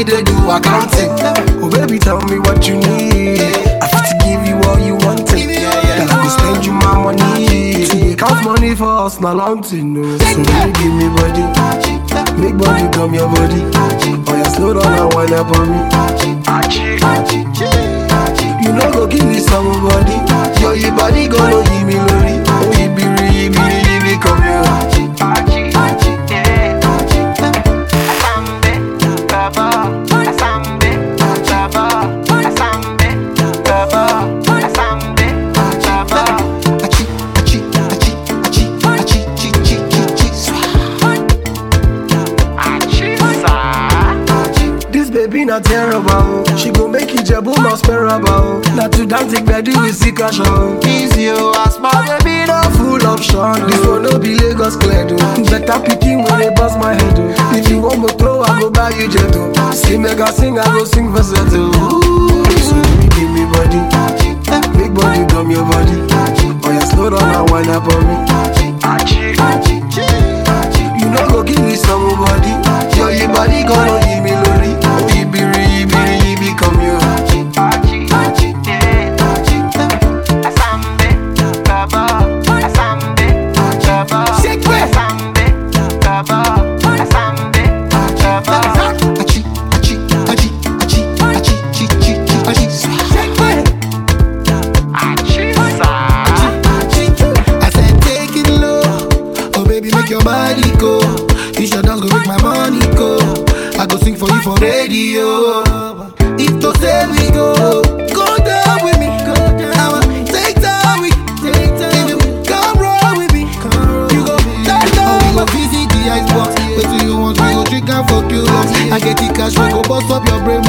they do accounting. Oh baby, tell me what you need. I fit to give you all you want. Then I go spend you my money. To count money for us, not long to know. So baby, give me body, make body come your body. Oh yeah, slow down and wind up on me. You know go give me somebody. Yo, your body gonna give me lori. Oh, you be come here. Baby not terrible. She gon' make you jebu not sparable. Not to dance it bedu with sika show. Easy you ask my baby no full option. This one no be Lagos clear do. Better picking when they bust my head do. If you want me throw I go buy you jet do. See mega sing I go sing for settle. So baby give me body, big body come your body. Oh yeah slow down and wind up on me. You know go give me somebody. Yo your body gonna give me lori. Come here. I said take it low. Oh baby make your body go. You should dance go make my money go. I go sing for you for radio. If to say we go down with me. I'ma take time with if you come roll with me. You go down down. Oh, visit the icebox. Wait till you want, we go drink and fuck you up. I get the cash, we go bust up your brain.